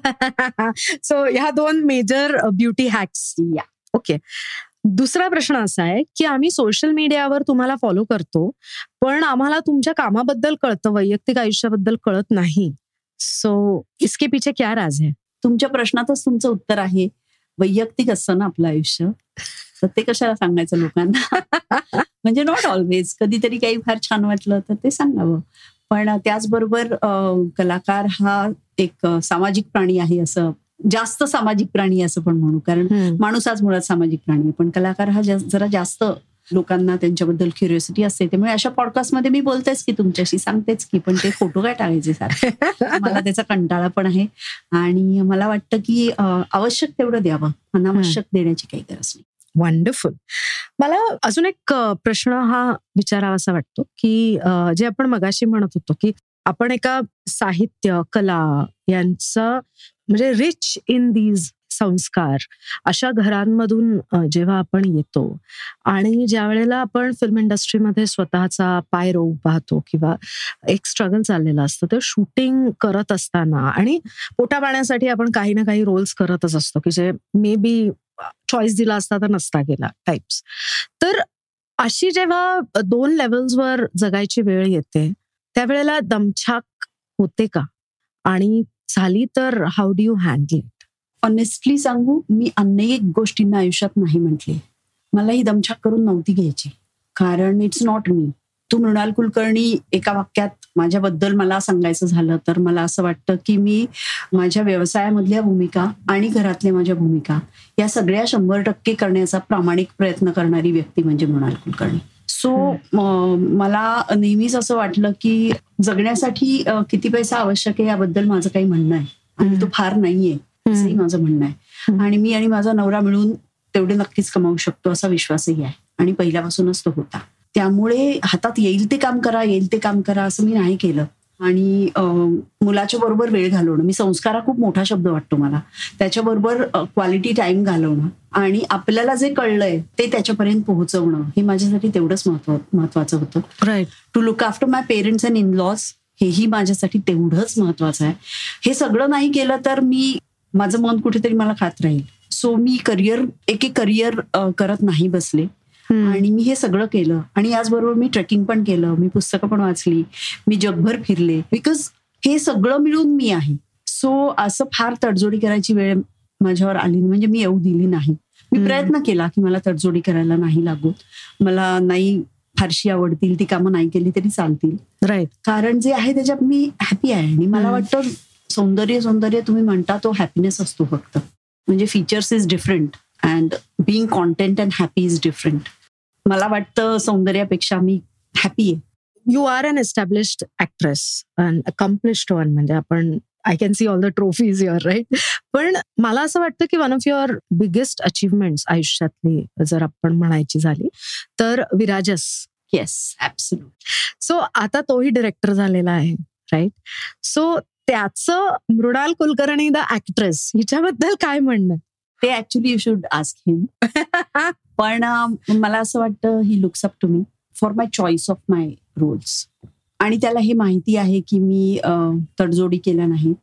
सो ह्या दोन major beauty hacks. Yeah, okay. दुसरा प्रश्न असा आहे की आम्ही सोशल मीडियावर तुम्हाला फॉलो करतो, पण आम्हाला तुमच्या कामाबद्दल कळतं, वैयक्तिक आयुष्याबद्दल कळत नाही. सो इसके पीछे क्या राज है? तुमच्या प्रश्नातच तुमचं उत्तर आहे. वैयक्तिक असतं ना आपलं आयुष्य, तर ते कशाला सांगायचं लोकांना? म्हणजे नॉट ऑलवेज, कधीतरी काही फार छान वाटलं तर ते सांगावं. पण त्याचबरोबर कलाकार हा एक सामाजिक प्राणी आहे, असं जास्त सामाजिक प्राणी असं पण म्हणू, कारण माणूस आज मुळात सामाजिक प्राणी आहे, पण कलाकार हा जरा जास्त लोकांना त्यांच्याबद्दल क्युरिओसिटी असते. त्यामुळे अशा पॉडकास्टमध्ये मी बोलतेच की तुमच्याशी, सांगतेच की, पण ते फोटो काय टाकायचे सारखे, मला त्याचा कंटाळा पण आहे. आणि मला वाटतं की आवश्यक तेवढं द्यावं, अनावश्यक देण्याची काही गरज नाही. वंडरफुल. मला अजून एक प्रश्न हा विचारावा असा वाटतो की जे आपण मगाशी म्हणत होतो की आपण एका साहित्य, कला यांचं म्हणजे रिच इन दीज संस्कार अशा घरांमधून जेव्हा आपण येतो आणि ज्या वेळेला आपण फिल्म इंडस्ट्रीमध्ये स्वतःचा पाय रोवू पाहतो किंवा एक स्ट्रगल चाललेलं असतं, तर शूटिंग करत असताना आणि पोटापाण्यासाठी आपण काही ना काही रोल्स करतच असतो की जे मे बी चॉईस दिला असता तर नसता गेला टाइप्स. तर अशी जेव्हा दोन लेवल्सवर जगायची वेळ येते त्यावेळेला दमछाक होते का, आणि झाली तर how do you handle it? Honestly सांगू, मी अनेक गोष्टींना आयुष्यात नाही म्हटले. मला ही दमछाक करून नव्हती घ्यायची, कारण इट्स नॉट मी. तू मृणाल कुलकर्णी एका वाक्यात माझ्याबद्दल मला सांगायचं झालं तर मला असं वाटतं की मी माझ्या व्यवसायामधल्या भूमिका आणि घरातल्या माझ्या भूमिका या सगळ्या शंभर टक्के करण्याचा प्रामाणिक प्रयत्न करणारी व्यक्ती म्हणजे मृणाल कुलकर्णी. सो मला नेहमीच असं वाटलं की जगण्यासाठी किती पैसा आवश्यक आहे याबद्दल माझं काही म्हणणं आहे, आणि तो फार नाहीये असंही माझं म्हणणं आहे. आणि मी आणि माझा नवरा मिळून तेवढे नक्कीच कमावू शकतो असा विश्वासही आहे, आणि पहिल्यापासूनच तो होता. त्यामुळे हातात येईल ते काम करा येईल ते काम करा असं मी नाही केलं. आणि मुलाच्या बरोबर वेळ घालवणं, मी संस्कार हा खूप मोठा शब्द वाटतो मला, त्याच्याबरोबर क्वालिटी टाइम घालवणं आणि आपल्याला जे कळलंय ते त्याच्यापर्यंत पोहोचवणं हे माझ्यासाठी तेवढंच महत्व महत्वाचं होतं. Right. To look after my parents and in laws हेही माझ्यासाठी तेवढंच महत्वाचं आहे. हे सगळं नाही केलं तर मी माझं मन कुठेतरी मला खात राहील. सो मी करिअर एक एक करिअर करत नाही बसले आणि मी हे सगळं केलं. आणि याचबरोबर मी ट्रेकिंग पण केलं, मी पुस्तकं पण वाचली, मी जगभर फिरले, बिकॉज हे सगळं मिळून मी आहे. सो असं फार तडजोडी करायची वेळ माझ्यावर आली म्हणजे मी येऊ दिली नाही. मी प्रयत्न केला की मला तडजोडी करायला नाही लागू, मला नाही फारशी आवडतील ती कामं नाही केली तरी चालतील. राईट. कारण जे आहे त्याच्यात मी हॅपी आहे. आणि मला वाटतं सौंदर्य सौंदर्य तुम्ही म्हणता तो हॅपीनेस असतो फक्त, म्हणजे features is different and being content and happy is different. मला वाटतं सौंदर्यापेक्षा मी हॅपी आहे. You are an established actress and accomplished one, म्हणजे आपण I can see all the trophies your right. पण मला असं वाटतं की one of your biggest achievements आयुष्यातली जर आपण म्हणायची झाली तर विराजस. Yes, absolute. सो आता तोही डिरेक्टर झालेला आहे, राईट. सो त्याचं मृणाल कुलकर्णी द ऍक्ट्रेस हिच्याबद्दल काय म्हणणं? ते actually you should ask him. पण मला असं वाटतं he looks up to me for my choice of my roles. आणि त्याला हे माहिती आहे की मी तडजोडी केल्या नाहीत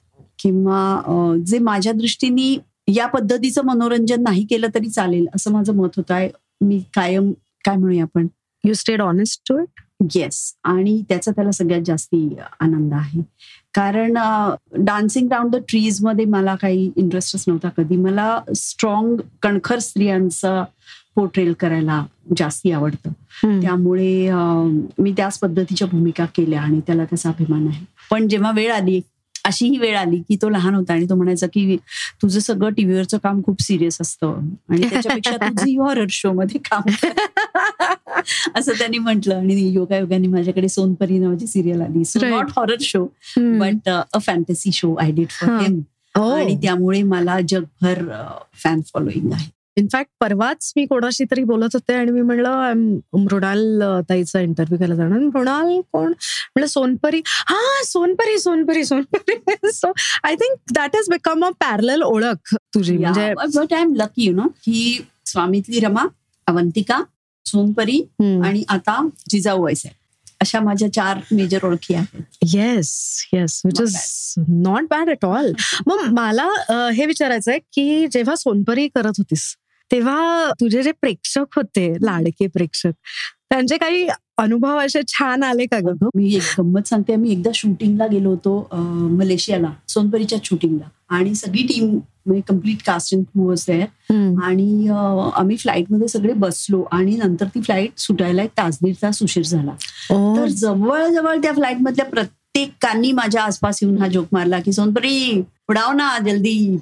किंवा जे माझ्या दृष्टीने या पद्धतीचं मनोरंजन नाही केलं तरी चालेल असं माझं मत होतं आहे. मी कायम काय म्हणूया आपण, you stayed honest to it. Yes. आणि त्याचा त्याला सगळ्यात जास्ती आनंद आहे. कारण डान्सिंग राऊंड द ट्रीज मध्ये मला काही इंटरेस्टच नव्हता कधी. मला स्ट्रॉंग कणखर स्त्रियांचा पोर्ट्रेल करायला जास्ती आवडतं. त्यामुळे मी त्याच पद्धतीच्या भूमिका केल्या आणि त्याला त्याचा अभिमान आहे. पण जेव्हा वेळ आली, अशी ही वेळ आली की तो लहान होता आणि तो म्हणायचा की तुझं सगळं टीव्हीवरचं काम खूप सिरियस असतं आणि त्याच्यापेक्षा तुझी हॉरर शो मध्ये काम असं त्यांनी म्हटलं. आणि योगायोगाने माझ्याकडे सोनपरी नावाची सिरियल आली. So not horror show but a fantasy show I did for him. आणि त्यामुळे मला जगभर फॅन फॉलोईंग आहे. इनफॅक्ट परवाच मी कोणाशी तरी बोलत होते आणि मी म्हणलं मृणाल ताईचा इंटरव्ह्यू केला जाणार. मृणाल कोण म्हणलं? सोनपरी. हा Sonpari Sonpari Sonpari. So I think that has become a parallel ओळख तुझी. म्हणजे but I am lucky you know की स्वामीतली रमा, अवंतिका, सोनपरी आणि आता जिजाऊ वैसे अशा माझ्या चार मेजर ओळखी आहेत. Yes yes, which is not bad at all. मग मला हे विचारायचं आहे की जेव्हा सोनपरी करत होतीस तेव्हा तुझे जे प्रेक्षक होते, लाडके प्रेक्षक, त्यांचे काही अनुभव असे छान आले का ग? मी एक गंमत सांगते. मी एकदा शूटिंगला गेलो होतो मलेशियाला, सोनपरीच्या शूटिंगला, आणि सगळी टीम म्हणजे complete cast and crew was there. आणि आम्ही फ्लाईटमध्ये सगळे बसलो आणि नंतर ती फ्लाईट सुटायला एक तास दीड तास उशीर झाला. तर जवळजवळ त्या फ्लाईट मधल्या प्रत्येकानी माझ्या आसपास येऊन हा जोक मारला की सोनपरी उडाव ना जल्दी.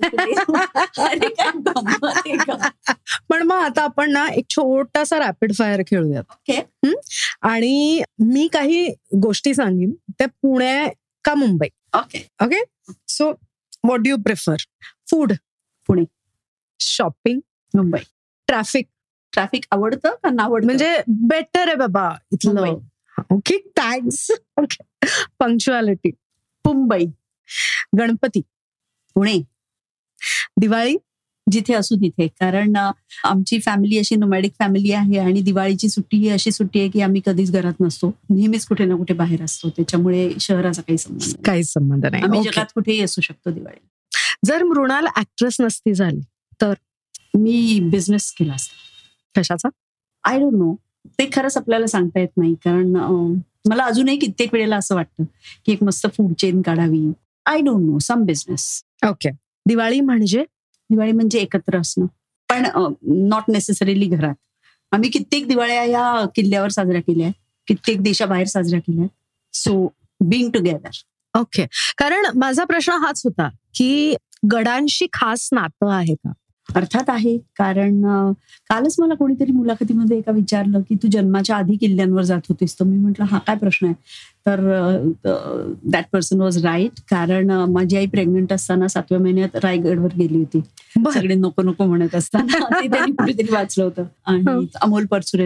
पण मग आता आपण ना एक छोटासा रॅपिड फायर खेळूयात. ओके. आणि मी काही गोष्टी सांगेन, त्या पुणे का Mumbai. Okay okay. So what do you prefer? Food Pune, shopping Mumbai, traffic. Traffic आवडतं का ना आवडतं? म्हणजे बेटर आहे बाबा इथलं. Okay, thanks. Okay. Punctuality Mumbai. Ganpati Pune. Diwali जिथे असू तिथे, कारण आमची फॅमिली अशी नोमॅडिक फॅमिली आहे आणि दिवाळीची सुट्टी ही अशी सुट्टी आहे की आम्ही कधीच घरात नसतो, नेहमीच कुठे ना कुठे बाहेर असतो. त्याच्यामुळे शहराचा काही संबंध काहीच संबंध नाही. आम्ही जगात कुठेही असू शकतो दिवाळी. जर मृणाल ऍक्ट्रेस नसती झाली तर मी बिझनेस केला असता. कशाचा? I don't know. ते खरंच आपल्याला सांगता येत नाही. कारण मला अजूनही कित्येक वेळेला असं वाटतं की एक मस्त फूड चेन काढावी. I don't know, some business. Okay. Diwali म्हणजे? दिवाळी म्हणजे एकत्र असणं, पण नॉट नेसेसरीली घरात. आम्ही कित्येक दिवाळ्या या किल्ल्यावर साजऱ्या केल्या आहेत, कित्येक देशाबाहेर साजऱ्या केल्या आहेत. So being together. ओके. कारण माझा प्रश्न हाच होता की गडांशी खास नातं आहे का? अर्थात आहे. कारण कालच मला कोणीतरी मुलाखतीमध्ये एका विचारलं की तू जन्माच्या आधी किल्ल्यांवर जात होतीस. तर मी म्हटलं हा काय प्रश्न आहे? तर दॅट पर्सन वॉज राईट. कारण माझी आई प्रेग्नंट असताना सातव्या महिन्यात रायगडवर गेली होती, सगळे नको नको म्हणत असताना. ते त्यांनी कुठेतरी वाचलं होतं आणि अमोल परचुरेंनी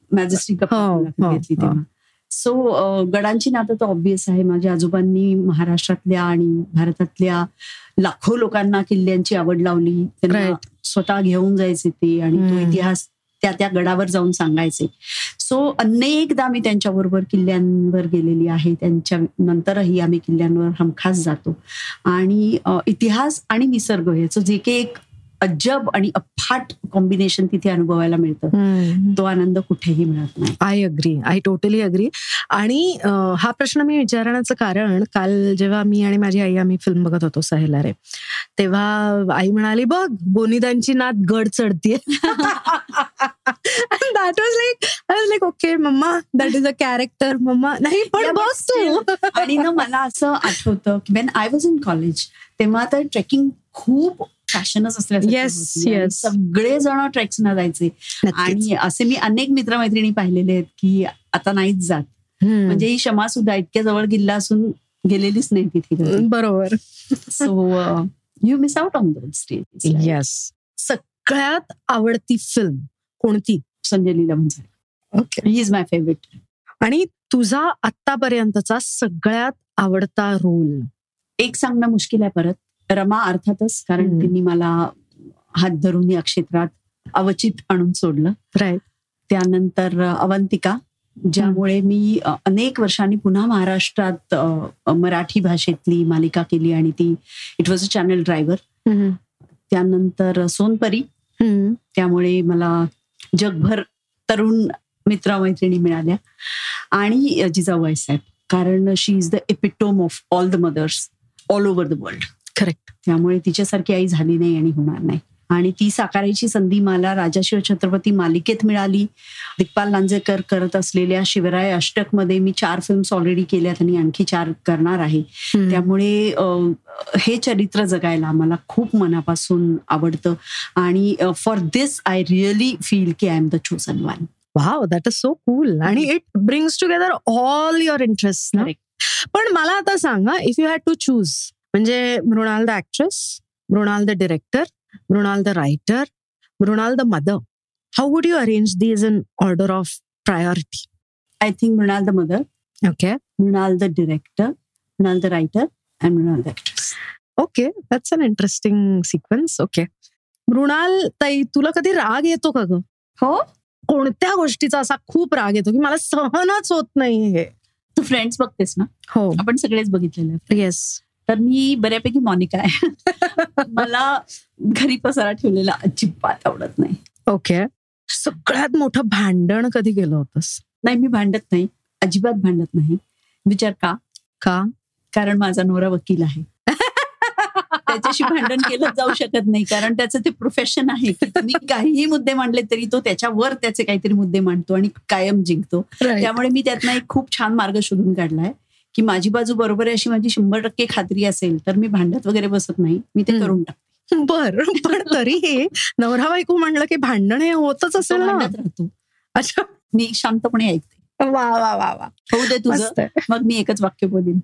मॅजेस्टिक घेतली तेव्हा. सो गडांची नातं तर ऑब्विस आहे. माझ्या आजोबांनी महाराष्ट्रातल्या आणि भारतातल्या लाखो लोकांना किल्ल्यांची आवड लावली. त्यांना स्वतः घेऊन जायचे ते आणि तो इतिहास त्या त्या गडावर जाऊन सांगायचे. सो अनेकदा मी त्यांच्याबरोबर किल्ल्यांवर गेलेली आहे. त्यांच्या नंतरही आम्ही किल्ल्यांवर हमखास जातो. आणि इतिहास आणि निसर्ग याचं जे काही एक अजब आणि अफाट कॉम्बिनेशन तिथे अनुभवायला मिळतं, तो आनंद कुठेही मिळत नाही. I agree, I totally agree. आणि हा प्रश्न मी विचारण्याचं कारण, काल जेव्हा मी आणि माझी आई आम्ही फिल्म बघत होतो सहेलारे, तेव्हा आई म्हणाली, बघ गोनीदांची नात गड चढतीये. That was like I was like okay mama, that is a character mama. नाही पण बघ तू. आणि ना मला असं आठवतं की when I was in college, तेव्हा तर ट्रेकिंग खूप फॅशनच असल्यासारखं सगळे जण ट्रेक्सना जायचे. आणि असे मी अनेक मित्रमैत्रिणी पाहिलेले आहेत की आता नाहीच जात. म्हणजे ही क्षमा सुद्धा इतक्या जवळ किल्ला असून गेलेलीच नाही तिथे. बरोबर. So you miss out on those stage. येस. सगळ्यात आवडती फिल्म कोणती? Sanjay Leela Bhansali. Okay, he is my favourite. आणि तुझा आतापर्यंतचा सगळ्यात आवडता रोल? एक सांगणं मुश्किल आहे. परत रमा अर्थातच, कारण त्यांनी मला हात धरून या क्षेत्रात अवचित आणून सोडलं. राईट. त्यानंतर अवंतिका, ज्यामुळे मी अनेक वर्षांनी पुन्हा महाराष्ट्रात मराठी भाषेतली मालिका केली आणि ती it was a channel driver. त्यानंतर सोनपरी, त्यामुळे मला जगभर तरुण मित्रमैत्रिणी मिळाल्या. आणि जिजाऊ साहेब, कारण she is the epitome of all the mothers all over the world. Correct. त्यामुळे तिच्यासारखी आई झाली नाही आणि होणार नाही. आणि ती साकारायची संधी मला राजा शिव छत्रपती मालिकेत मिळाली. दिग्पाल लांजेकर करत असलेल्या शिवराय अष्टक मध्ये मी चार फिल्म्स ऑलरेडी केल्यात आणि आणखी चार करणार आहे. त्यामुळे हे चरित्र जगायला मला खूप मनापासून आवडतं. आणि for this I really feel की I am the chosen one. Wow, that is so cool. आणि it brings together all your interest. पण मला आता सांगा, if you had to choose, म्हणजे Mrinal the actress, Mrinal the director, Mrinal the writer, Mrinal the mother, how would you arrange these in order of priority? I think Mrinal the mother, okay, Mrinal the director, Mrinal the writer and Mrinal the actress. Okay, that's an interesting sequence. Okay, Mrinal ताई, तुला कधी राग येतो का ग? हो. कोणत्या गोष्टीचा असा खूप राग येतो की मला सहनच होत नाही? हे तू फ्रेंड्स बघतेस ना? हो, आपण सगळेच बघितलेलं. येस. तर मी बऱ्यापैकी मॉनिका आहे. मला घरी पसारा ठेवलेला अजिबात आवडत नाही. ओके. सगळ्यात मोठं भांडण कधी केलं होतंस? नाही, मी भांडत नाही, अजिबात भांडत नाही. विचार का? का? कारण माझा नवरा वकील आहे. त्याच्याशी भांडण केलं जाऊ शकत नाही, कारण त्याचं ते प्रोफेशन आहे की तुम्ही काहीही मुद्दे मांडले तरी तो त्याच्यावर त्याचे काहीतरी मुद्दे मांडतो आणि कायम जिंकतो. त्यामुळे मी त्यातनं एक खूप छान मार्ग शोधून काढलाय की माझी बाजू बरोबर आहे अशी माझी शंभर टक्के खात्री असेल तर मी भांडत वगैरे बसत नाही, मी ते करून टाकते. बर, पण तरीही नवरा बायको म्हणलं की भांडण हे होतच असेल ना? राहतो. अच्छा, मी शांतपणे ऐकते. वा वा वा वा, होऊ दे तुझं, मग मी एकच वाक्य बोलीन.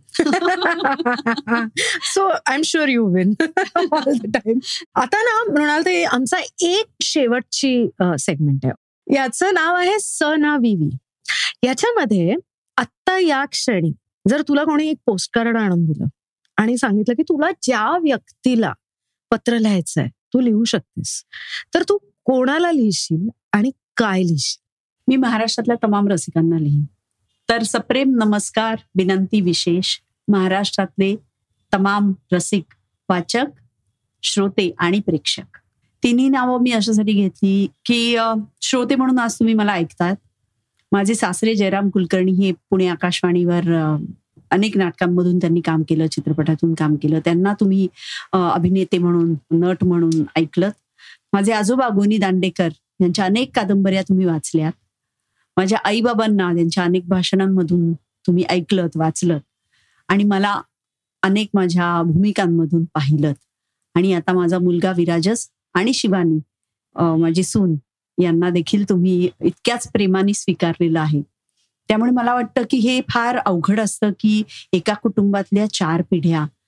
So I am sure you win all the time. आता ना मृणाल ताई, आमचा एक शेवटची सेगमेंट आहे, याचं नाव आहे स ना विवी. याच्यामध्ये आत्ता या क्षणी जर तुला कोणी एक पोस्टकार्ड आणून दिलं आणि सांगितलं की तुला ज्या व्यक्तीला पत्र लिहायचंय तू लिहू शकतेस, तर तू कोणाला लिहिशील आणि काय लिहिशील? मी महाराष्ट्रातल्या तमाम रसिकांना लिहीन. तर सप्रेम नमस्कार, विनंती विशेष महाराष्ट्रातले तमाम रसिक, वाचक, श्रोते आणि प्रेक्षक. तिन्ही नावं मी अशासाठी घेतली की श्रोते म्हणून आज तुम्ही मला ऐकतात. माझे सासरे जयराम कुलकर्णी हे पुणे आकाशवाणीवर अनेक नाटकांमधून त्यांनी काम केलं, चित्रपटातून काम केलं. त्यांना तुम्ही अभिनेते म्हणून, नट म्हणून ऐकलत. माझे आजोबा गोनी दांडेकर यांच्या अनेक कादंबऱ्या तुम्ही वाचल्यात. माझ्या आईबाबांना त्यांच्या अनेक भाषणांमधून तुम्ही ऐकलत, वाचलत. आणि मला अनेक माझ्या भूमिकांमधून पाहिलत. आणि आता माझा मुलगा विराजस आणि शिवानी माझी सून यांना देखील तुम्ही इतक्याच प्रेमाने स्वीकारलेलं आहे. त्यामुळे मला वाटतं की हे फार अवघड असतं की एका कुटुंबातल्या चार पिढ्या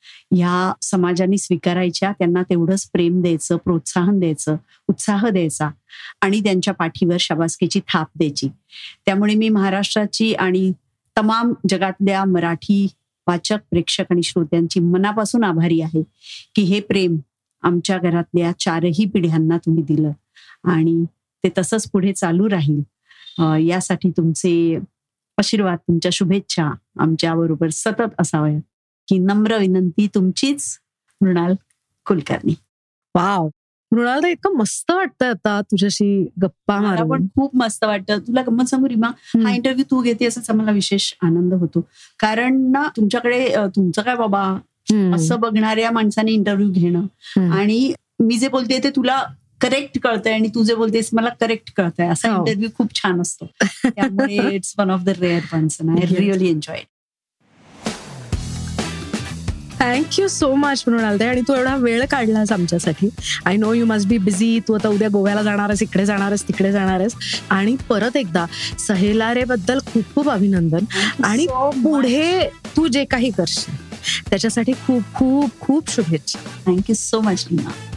ह्या समाजाने स्वीकारायच्या, त्यांना तेवढंच प्रेम द्यायचं, प्रोत्साहन द्यायचं, उत्साह द्यायचा आणि त्यांच्या पाठीवर शाबासकीची थाप द्यायची. त्यामुळे मी महाराष्ट्राची आणि तमाम जगातल्या मराठी वाचक, प्रेक्षक आणि श्रोत्यांची मनापासून आभारी आहे की हे प्रेम आमच्या घरातल्या चारही पिढ्यांना तुम्ही दिलं आणि ते तसंच पुढे चालू राहील. यासाठी तुमचे आशीर्वाद, तुमच्या शुभेच्छा आमच्या बरोबर सतत असाव्या ही नम्र विनंती तुमचीच, मृणाल कुलकर्णी. वाव, मृणाल, इतकं मस्त वाटतं आता तुझ्याशी गप्पा मला मारून. पण खूप मस्त वाटतं. तुला गंमत सांगू रीमा, हा इंटरव्ह्यू तू घेते याचाच आम्हाला विशेष आनंद होतो. कारण ना तुमच्याकडे तुमचं काय बाबा असं बघणाऱ्या माणसाने इंटरव्ह्यू घेणं आणि मी जे बोलते ते तुला करेक्ट कळतंय आणि तू जे बोलतेस मला करेक्ट कळतंय असा इंटरव्ह्यू खूप छान असतो. त्यामुळे it's one of the rare ones and I really enjoyed. Thank you so much Mrinal ताई, आणि तू एवढा वेळ काढलास आमच्यासाठी. I know you must be busy. तू आता उद्या गोव्याला जाणार आहेस, इकडे जाणार आहेस, तिकडे जाणार आहेस. आणि परत एकदा सहेलारे बद्दल खूप खूप अभिनंदन. आणि पुढे तू जे काही करशील त्याच्यासाठी खूप खूप खूप शुभेच्छा. Thank you so much Reema.